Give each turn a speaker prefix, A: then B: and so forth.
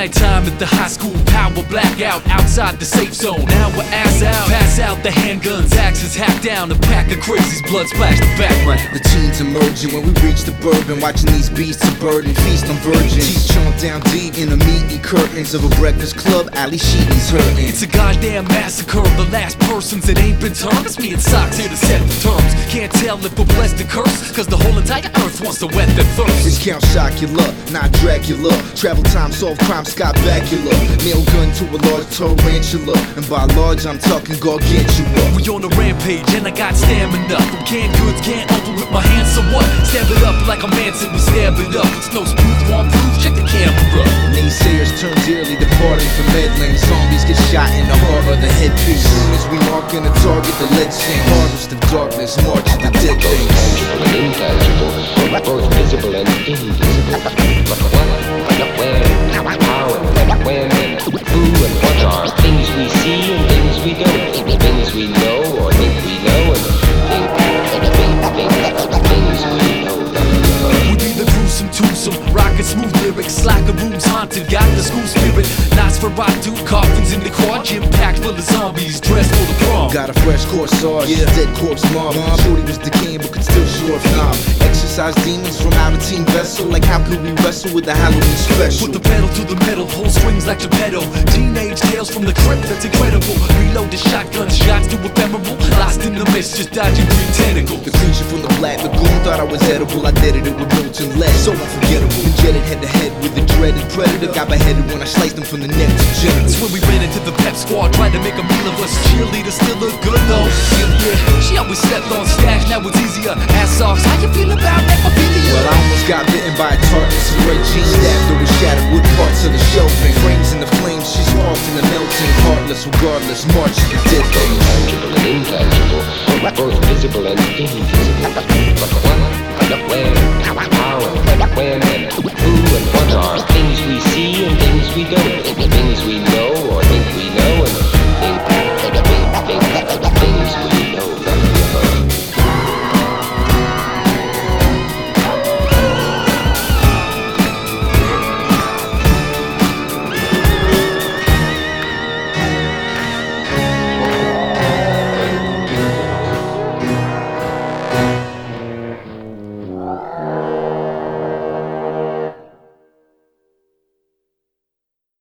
A: nighttime at the high school, power blackout outside the safe zone. Now we're ass out, pass out the handguns, axes hacked down, a pack of crazies, blood splash the background.
B: The teens emerging when we reach the bourbon, watching these beasts of burden feast on virgins. Teeth chomped down deep in the meaty curtains of a breakfast club. Ali Sheedy's hurting.
A: It's a goddamn massacre. The last persons that ain't been turned. It's me and Socks here to set the terms. Can't tell if we're blessed or cursed, cause the whole entire earth wants to wet their thirst.
B: It's Count Chocula, not Dracula. Travel time, solve crime, Scott Bakula. Nail gun to a large tarantula, and by large I'm talking gargantua.
A: We on a rampage and I got stamina. From canned goods, can't open with my hands, so what? Stab it up like a Manson, we stab it up. It's no spoof, one proof, check the camera.
B: Naysayers turn dearly departing from meddling. Zombies get shot in the heart of the headpiece. Soon as we mark in a target, the lead sink. Harvest of darkness, march of the dead things.
C: Tangible and intangible, both visible and invisible. But what, where, how, and when, and who, and what are things we see and things we don't, things we know or think we know, and things we know.
A: We be the gruesome twosome, rockin' smooth lyrics like a room's haunted. Got the school spirit, Nosferatu, coffins in the quad, gym packed full of zombies dressed for the prom.
B: Got a fresh corsage, yeah. Dead corpse mob. Shorty was decaying but could still show off knob. Exercise demons from out of team vessel. Like how could we wrestle with the Halloween special?
A: Put the pedal to the metal, pull strings like Geppetto. Teenage tales from the crypt, that's incredible. Reload the shotgun, shots too ephemeral. Lost in the mist, just dodging green tentacles.
B: The creature from the Black Lagoon thought I was edible. I deaded it with molten lead, so unforgettable. And jetted head to head with the dreaded predator. Got beheaded when I sliced him from the neck to genitals.
A: That's when we ran into the pep squad, tried to make a meal of us. Cheerleaders still look good though. Yeah, she always slept on stash, now it's easier. Ass socks, how you feel about necrophilia?
B: Well, I almost got bitten by a tartness and red jeans. Stabbed her with shattered wood parts of the shelving. Frames in the flames, she's lost in the melting. Heartless, regardless, march to the dead things.
C: Tangible and intangible, both visible and invisible. But what, where, how, and when, and who, and what are things we see and things we don't, things we know